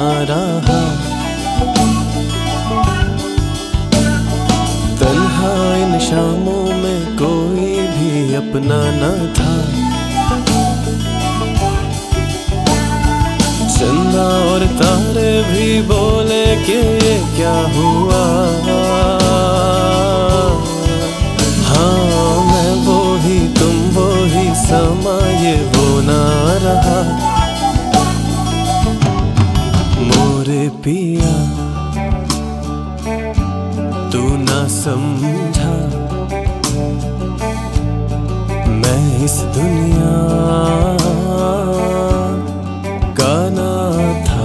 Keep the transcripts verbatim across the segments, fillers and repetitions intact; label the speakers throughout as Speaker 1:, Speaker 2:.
Speaker 1: रहा। तन्हा इन शामों में कोई भी अपना न था। चंदा और तारे भी बोले कि ये क्या हुआ। हाँ मैं वो ही तुम वो ही, समा ये वो ना रहा। मोरे पिया तू ना समझा, मैं इस दुनिया का ना था।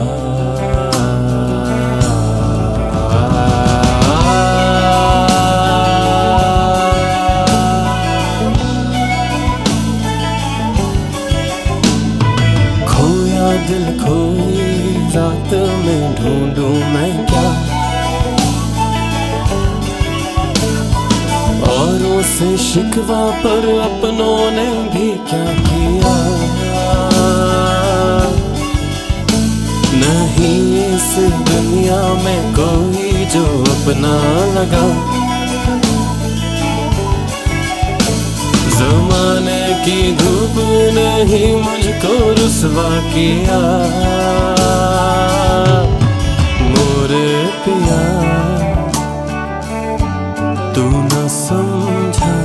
Speaker 1: खोया दिल खोई रात में ढूंढूं मैं क्या, औरों से शिकवा पर अपनों ने भी क्या किया। नहीं इस दुनिया में कोई जो अपना लगा। ज़माने की धूप नहीं मुझको रुसवा किया। मोरे पिया तू न समझा,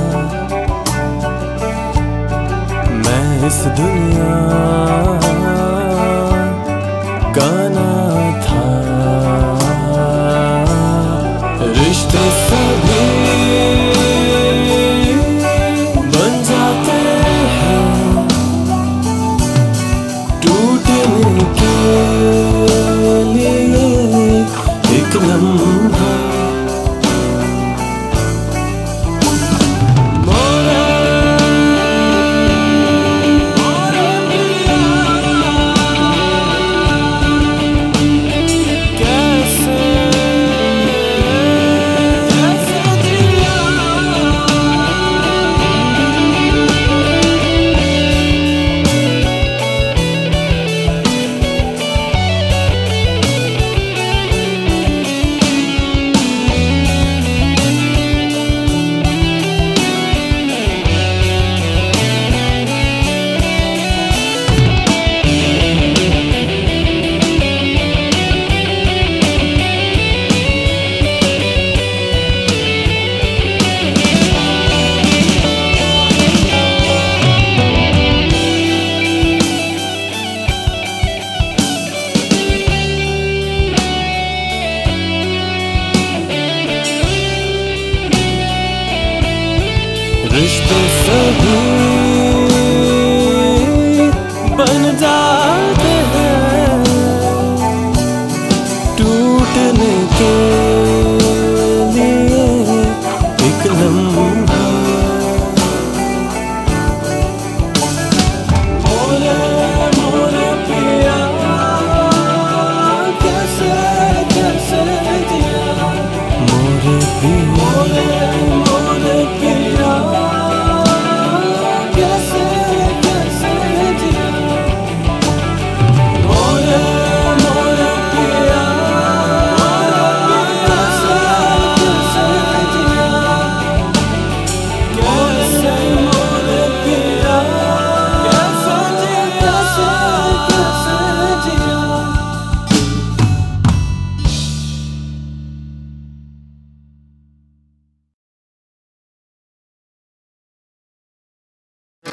Speaker 1: मैं इस दुनिया का ना था। रिश्ते सभी बन जाते हैं टूटने के लिए एक लम्हा। रिश्ते सभी